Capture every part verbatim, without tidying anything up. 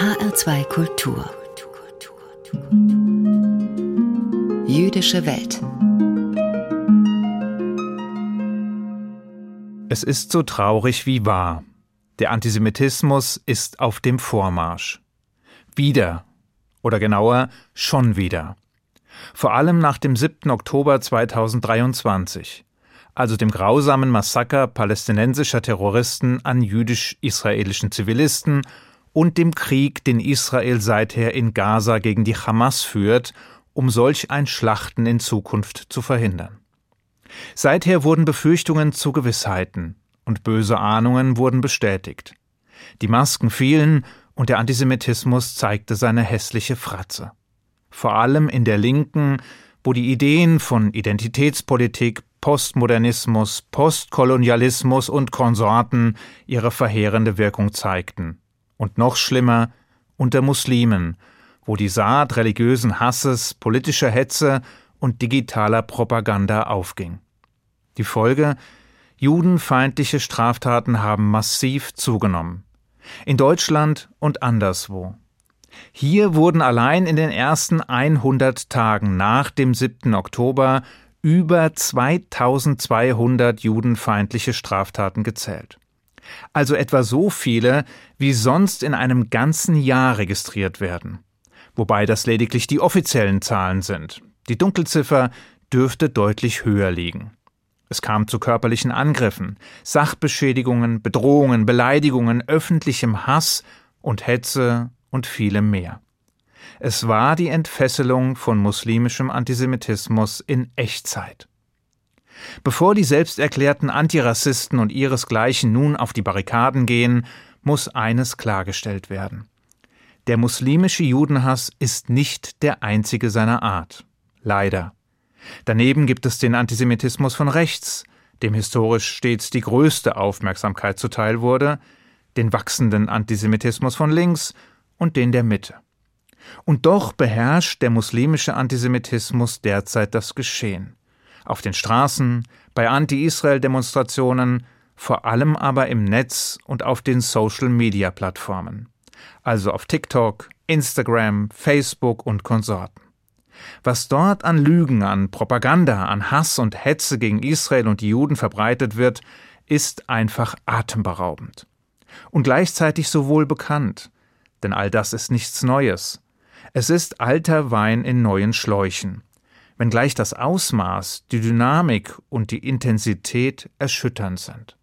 H R zwei Kultur. Jüdische Welt. Es ist so traurig wie wahr. Der Antisemitismus ist auf dem Vormarsch. Wieder. Oder genauer, schon wieder. Vor allem nach dem siebten Oktober zweitausenddreiundzwanzig, also dem grausamen Massaker palästinensischer Terroristen an jüdisch-israelischen Zivilisten und dem Krieg, den Israel seither in Gaza gegen die Hamas führt, um solch ein Schlachten in Zukunft zu verhindern. Seither wurden Befürchtungen zu Gewissheiten und böse Ahnungen wurden bestätigt. Die Masken fielen und der Antisemitismus zeigte seine hässliche Fratze. Vor allem in der Linken, wo die Ideen von Identitätspolitik, Postmodernismus, Postkolonialismus und Konsorten ihre verheerende Wirkung zeigten. Und noch schlimmer, unter Muslimen, wo die Saat religiösen Hasses, politischer Hetze und digitaler Propaganda aufging. Die Folge: judenfeindliche Straftaten haben massiv zugenommen. In Deutschland und anderswo. Hier wurden allein in den ersten hundert Tagen nach dem siebten Oktober über zweitausendzweihundert judenfeindliche Straftaten gezählt. Also etwa so viele, wie sonst in einem ganzen Jahr registriert werden. Wobei das lediglich die offiziellen Zahlen sind. Die Dunkelziffer dürfte deutlich höher liegen. Es kam zu körperlichen Angriffen, Sachbeschädigungen, Bedrohungen, Beleidigungen, öffentlichem Hass und Hetze und vielem mehr. Es war die Entfesselung von muslimischem Antisemitismus in Echtzeit. Bevor die selbsterklärten Antirassisten und ihresgleichen nun auf die Barrikaden gehen, muss eines klargestellt werden. Der muslimische Judenhass ist nicht der einzige seiner Art. Leider. Daneben gibt es den Antisemitismus von rechts, dem historisch stets die größte Aufmerksamkeit zuteil wurde, den wachsenden Antisemitismus von links und den der Mitte. Und doch beherrscht der muslimische Antisemitismus derzeit das Geschehen. Auf den Straßen, bei Anti-Israel-Demonstrationen, vor allem aber im Netz und auf den Social-Media-Plattformen. Also auf TikTok, Instagram, Facebook und Konsorten. Was dort an Lügen, an Propaganda, an Hass und Hetze gegen Israel und die Juden verbreitet wird, ist einfach atemberaubend. Und gleichzeitig so wohl bekannt. Denn all das ist nichts Neues. Es ist alter Wein in neuen Schläuchen. Wenngleich das Ausmaß, die Dynamik und die Intensität erschütternd sind.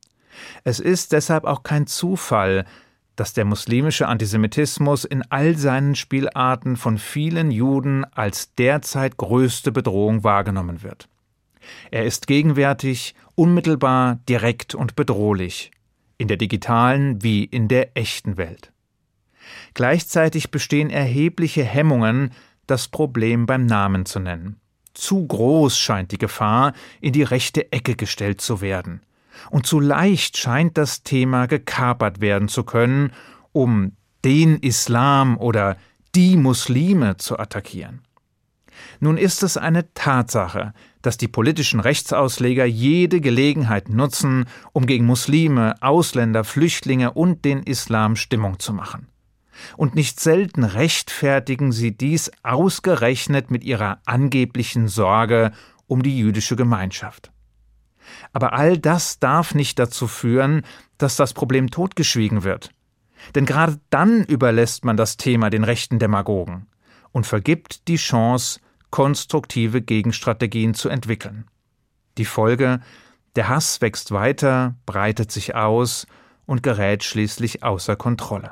Es ist deshalb auch kein Zufall, dass der muslimische Antisemitismus in all seinen Spielarten von vielen Juden als derzeit größte Bedrohung wahrgenommen wird. Er ist gegenwärtig, unmittelbar, direkt und bedrohlich, in der digitalen wie in der echten Welt. Gleichzeitig bestehen erhebliche Hemmungen, das Problem beim Namen zu nennen. Zu groß scheint die Gefahr, in die rechte Ecke gestellt zu werden. Und zu leicht scheint das Thema gekapert werden zu können, um den Islam oder die Muslime zu attackieren. Nun ist es eine Tatsache, dass die politischen Rechtsausleger jede Gelegenheit nutzen, um gegen Muslime, Ausländer, Flüchtlinge und den Islam Stimmung zu machen. Und nicht selten rechtfertigen sie dies ausgerechnet mit ihrer angeblichen Sorge um die jüdische Gemeinschaft. Aber all das darf nicht dazu führen, dass das Problem totgeschwiegen wird. Denn gerade dann überlässt man das Thema den rechten Demagogen und vergibt die Chance, konstruktive Gegenstrategien zu entwickeln. Die Folge: der Hass wächst weiter, breitet sich aus und gerät schließlich außer Kontrolle.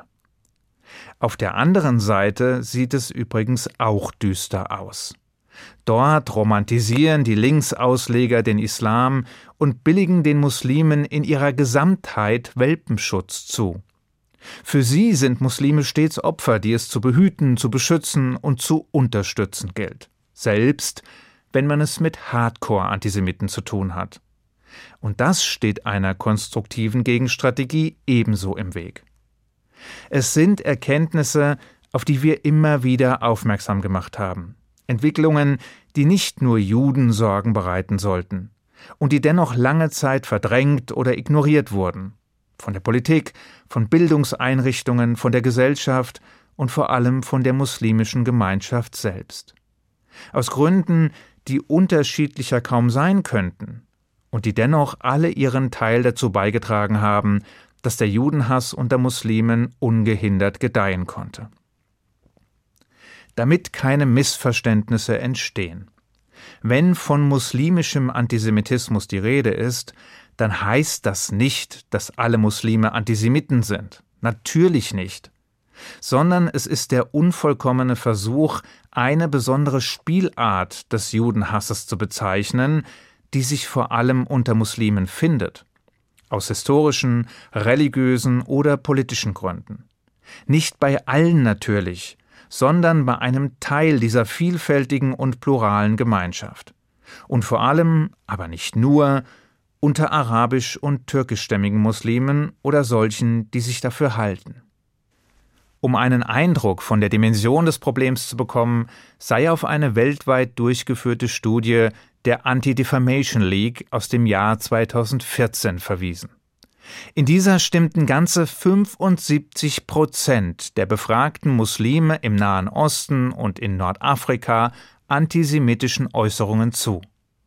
Auf der anderen Seite sieht es übrigens auch düster aus. Dort romantisieren die Linksausleger den Islam und billigen den Muslimen in ihrer Gesamtheit Welpenschutz zu. Für sie sind Muslime stets Opfer, die es zu behüten, zu beschützen und zu unterstützen gilt. Selbst wenn man es mit Hardcore-Antisemiten zu tun hat. Und das steht einer konstruktiven Gegenstrategie ebenso im Weg. Es sind Erkenntnisse, auf die wir immer wieder aufmerksam gemacht haben. Entwicklungen, die nicht nur Juden Sorgen bereiten sollten und die dennoch lange Zeit verdrängt oder ignoriert wurden. von der Politik, von Bildungseinrichtungen, von der Gesellschaft und vor allem von der muslimischen Gemeinschaft selbst. Aus Gründen, die unterschiedlicher kaum sein könnten und die dennoch alle ihren Teil dazu beigetragen haben, dass der Judenhass unter Muslimen ungehindert gedeihen konnte. Damit keine Missverständnisse entstehen. Wenn von muslimischem Antisemitismus die Rede ist, dann heißt das nicht, dass alle Muslime Antisemiten sind. Natürlich nicht. Sondern es ist der unvollkommene Versuch, eine besondere Spielart des Judenhasses zu bezeichnen, die sich vor allem unter Muslimen findet. Aus historischen, religiösen oder politischen Gründen. Nicht bei allen natürlich, sondern bei einem Teil dieser vielfältigen und pluralen Gemeinschaft. Und vor allem, aber nicht nur, unter arabisch- und türkischstämmigen Muslimen oder solchen, die sich dafür halten. Um einen Eindruck von der Dimension des Problems zu bekommen, sei auf eine weltweit durchgeführte Studie der Anti-Defamation League aus dem Jahr zweitausendvierzehn verwiesen. In dieser stimmten ganze fünfundsiebzig Prozent der befragten Muslime im Nahen Osten und in Nordafrika antisemitischen Äußerungen zu.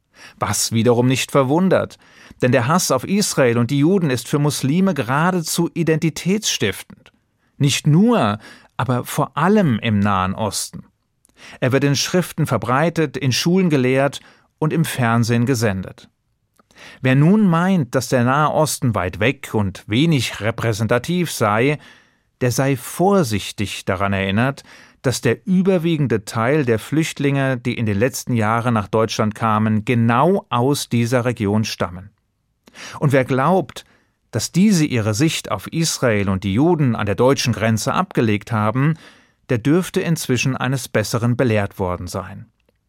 Was wiederum nicht verwundert, denn der Hass auf Israel und die Juden ist für Muslime geradezu identitätsstiftend. Nicht nur, aber vor allem im Nahen Osten. Er wird in Schriften verbreitet, in Schulen gelehrt und im Fernsehen gesendet. Wer nun meint, dass der Nahe Osten weit weg und wenig repräsentativ sei, der sei vorsichtig daran erinnert, dass der überwiegende Teil der Flüchtlinge, die in den letzten Jahren nach Deutschland kamen, genau aus dieser Region stammen. Und wer glaubt, dass diese ihre Sicht auf Israel und die Juden an der deutschen Grenze abgelegt haben, der dürfte inzwischen eines Besseren belehrt worden sein.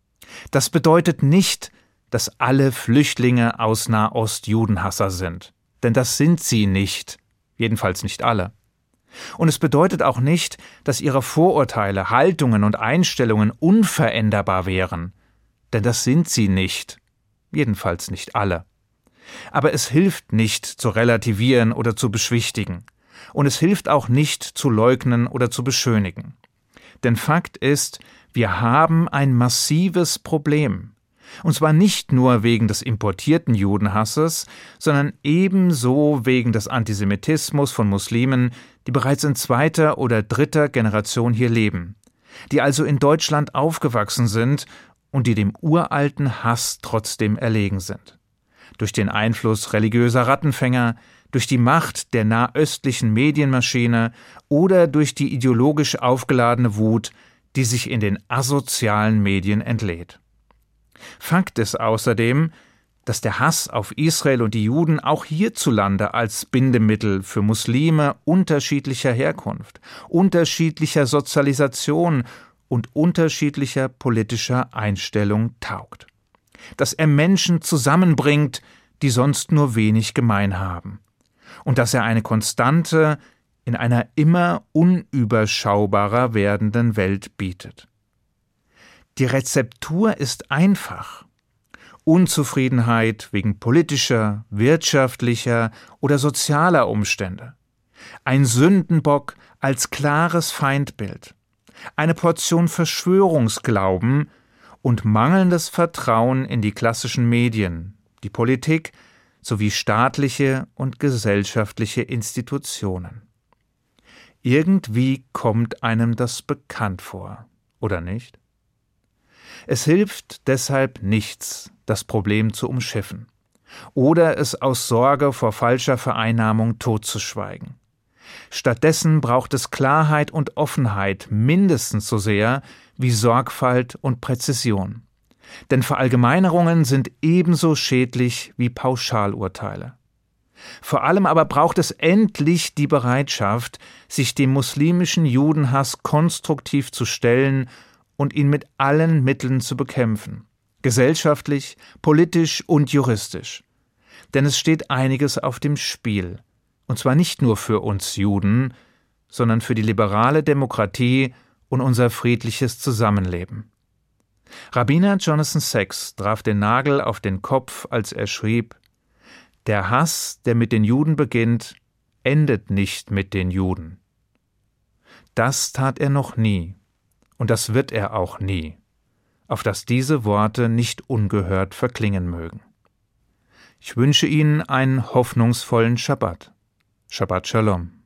Das bedeutet nicht, dass alle Flüchtlinge aus Nahost Judenhasser sind, denn das sind sie nicht, jedenfalls nicht alle. Und es bedeutet auch nicht, dass ihre Vorurteile, Haltungen und Einstellungen unveränderbar wären, denn das sind sie nicht, jedenfalls nicht alle. Aber es hilft nicht zu relativieren oder zu beschwichtigen, und es hilft auch nicht zu leugnen oder zu beschönigen. Denn Fakt ist, wir haben ein massives Problem. Und zwar nicht nur wegen des importierten Judenhasses, sondern ebenso wegen des Antisemitismus von Muslimen, die bereits in zweiter oder dritter Generation hier leben, die also in Deutschland aufgewachsen sind und die dem uralten Hass trotzdem erlegen sind. Durch den Einfluss religiöser Rattenfänger, durch die Macht der nahöstlichen Medienmaschine oder durch die ideologisch aufgeladene Wut, die sich in den asozialen Medien entlädt. Fakt ist außerdem, dass der Hass auf Israel und die Juden auch hierzulande als Bindemittel für Muslime unterschiedlicher Herkunft, unterschiedlicher Sozialisation und unterschiedlicher politischer Einstellung taugt. Dass er Menschen zusammenbringt, die sonst nur wenig gemein haben. Und dass er eine Konstante in einer immer unüberschaubarer werdenden Welt bietet. Die Rezeptur ist einfach. Unzufriedenheit wegen politischer, wirtschaftlicher oder sozialer Umstände. Ein Sündenbock als klares Feindbild. Eine Portion Verschwörungsglauben und mangelndes Vertrauen in die klassischen Medien, die Politik sowie staatliche und gesellschaftliche Institutionen. Irgendwie kommt einem das bekannt vor, oder nicht? Es hilft deshalb nichts, das Problem zu umschiffen oder es aus Sorge vor falscher Vereinnahmung totzuschweigen. Stattdessen braucht es Klarheit und Offenheit mindestens so sehr wie Sorgfalt und Präzision. Denn Verallgemeinerungen sind ebenso schädlich wie Pauschalurteile. Vor allem aber braucht es endlich die Bereitschaft, sich dem muslimischen Judenhass konstruktiv zu stellen und ihn mit allen Mitteln zu bekämpfen, gesellschaftlich, politisch und juristisch. Denn es steht einiges auf dem Spiel, und zwar nicht nur für uns Juden, sondern für die liberale Demokratie und unser friedliches Zusammenleben. Rabbiner Jonathan Sacks traf den Nagel auf den Kopf, als er schrieb: Der Hass, der mit den Juden beginnt, endet nicht mit den Juden. Das tat er noch nie, und das wird er auch nie, auf dass diese Worte nicht ungehört verklingen mögen. Ich wünsche Ihnen einen hoffnungsvollen Schabbat. Shabbat Shalom.